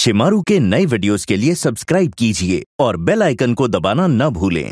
शिमारू के नए वीडियोस के लिए सब्सक्राइब कीजिए और बेल आइकन को दबाना न भूलें।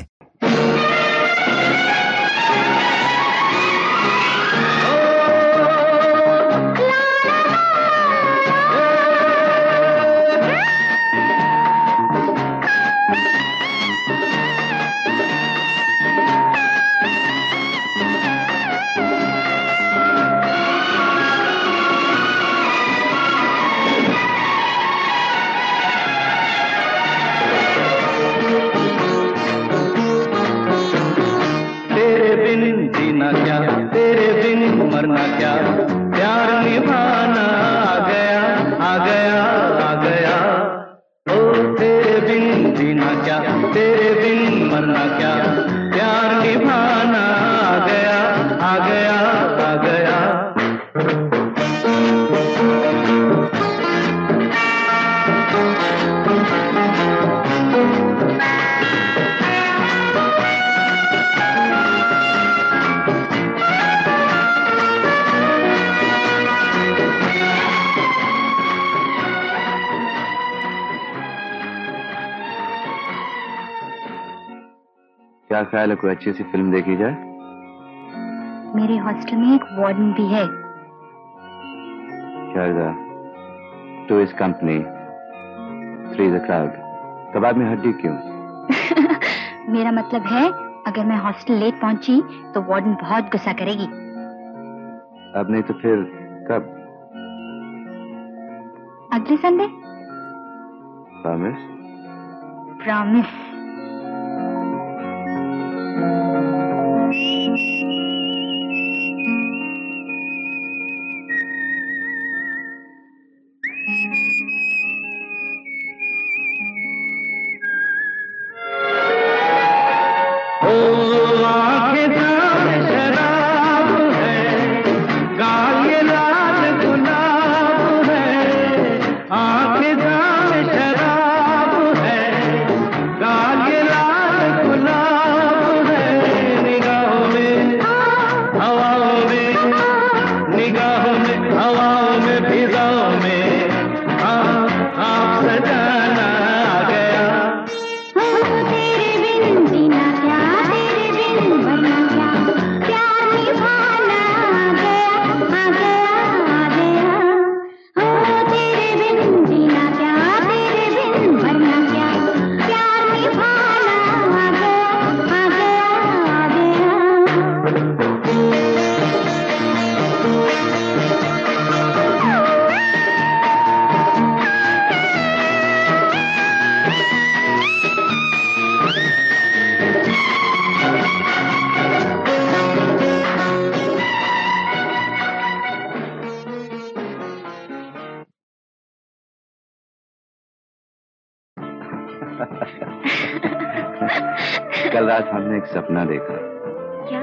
जीना क्या तेरे बिन मरना क्या, प्यार निभाना आ गया आ गया आ गया। ओ तेरे बिन जीना क्या तेरे बिन मरना क्या, प्यार निभाना आ गया आ गया आ गया। क्या ख्याल है, कोई अच्छी सी फिल्म देखी जाए? मेरे हॉस्टल में एक वार्डन भी है। Sharda, 2 is company, 3 is a crowd। कबाब में हड्डी क्यों? मेरा मतलब है, अगर मैं हॉस्टल लेट पहुंची तो वार्डन बहुत गुस्सा करेगी। अब नहीं तो फिर कब? अगले संडे। प्रॉमिस? प्रॉमिस। कल रात हमने एक सपना देखा। क्या?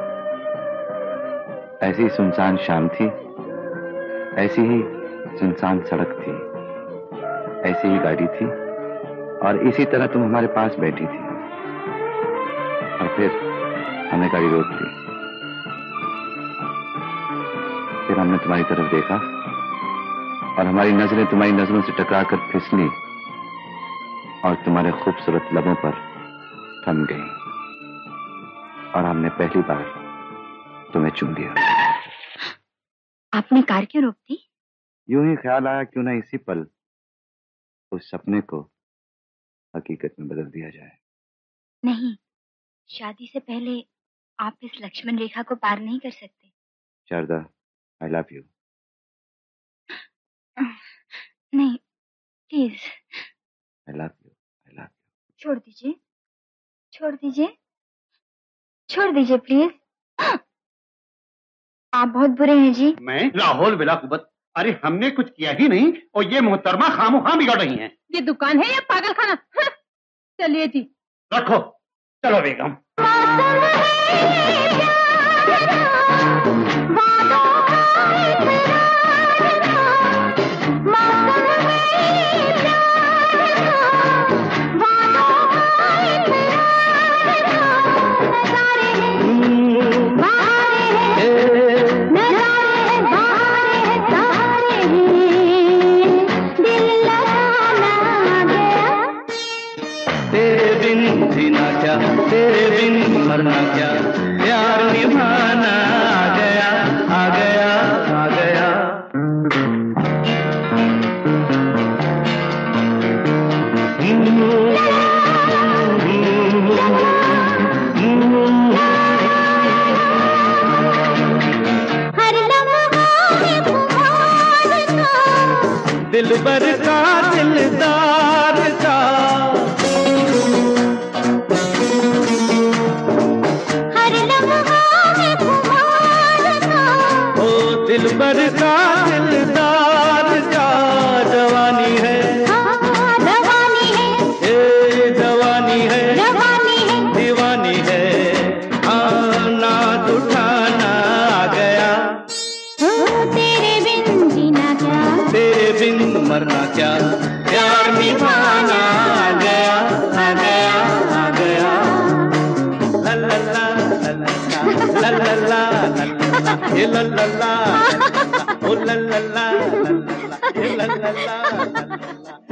ऐसी सुनसान शाम थी, ऐसी ही सुनसान सड़क थी, ऐसी ही गाड़ी थी और इसी तरह तुम हमारे पास बैठी थी। और फिर हमने गाड़ी रोक ली। फिर हमने तुम्हारी तरफ देखा और हमारी नजरें तुम्हारी नजरों से टकराकर फिसली और तुम्हारे खूबसूरत लबों पर थम गई और हमने पहली बार तुम्हें चूम लिया। आपने कार क्यों रोक दी? यूं ही ख्याल आया क्यों ना इसी पल उस सपने को हकीकत में बदल दिया जाए। नहीं, शादी से पहले आप इस लक्ष्मण रेखा को पार नहीं कर सकते। Sharda, I love you. नहीं, please. I love you, I love you. छोड़ दीजिए, छोड़ दीजिए, छोड़ दीजिए प्लीज। आप बहुत बुरे हैं जी। मैं लाहौल बिला कुबत। अरे हमने कुछ किया ही नहीं और ये मोहतरमा खामोखा बिगड़ रही हैं। ये दुकान है या पागल खाना? चलिए जी। रखो, चलो बेगम। बिन जीना क्या, तेरे बिन मरना क्या, प्यार निभाना आ गया, आ गया, आ गया। दिलबर का दिलदार का, हर लम्हा में खुमार का, ओ दिलबर का दिलदार का, जवानी है, हाँ जवानी है, ए जवानी है, जवानी है, दीवानी है, हाँ नाच उठाना आ गया। ओ तेरे बिन जीना क्या, तेरे बिन मरना क्या, प्यार निभाना आ गया, आ गया, आ गया। ला ला ला ला ला ला ला ला ला, ये ला ला ला, ओ ला ला ला ला ला, ये ला ला ला ला ला।